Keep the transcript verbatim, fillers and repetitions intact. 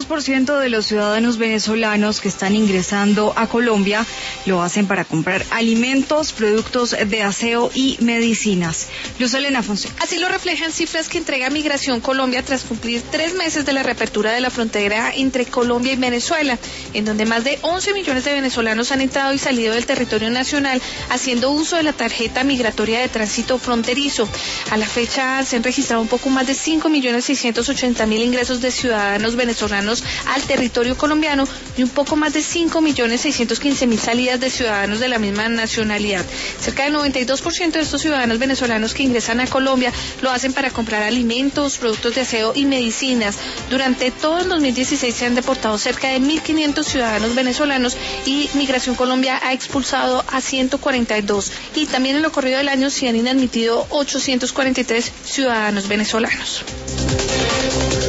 por ciento de los ciudadanos venezolanos que están ingresando a Colombia lo hacen para comprar alimentos, productos de aseo y medicinas. Luz Elena Fonseca. Así lo reflejan cifras que entrega Migración Colombia tras cumplir tres meses de la reapertura de la frontera entre Colombia y Venezuela, en donde más de once millones de venezolanos han entrado y salido del territorio nacional haciendo uso de la tarjeta migratoria de tránsito fronterizo. A la fecha se han registrado un poco más de cinco millones seiscientos ochenta mil ingresos de ciudadanos venezolanos al territorio colombiano y un poco más de cinco millones seiscientos quince mil salidas de ciudadanos de la misma nacionalidad. Cerca del noventa y dos por ciento de estos ciudadanos venezolanos que ingresan a Colombia lo hacen para comprar alimentos, productos de aseo y medicinas. Durante todo el dos mil dieciséis se han deportado cerca de mil quinientos ciudadanos venezolanos y Migración Colombia ha expulsado a ciento cuarenta y dos, y también en lo corrido del año se han inadmitido ochocientos cuarenta y tres ciudadanos venezolanos.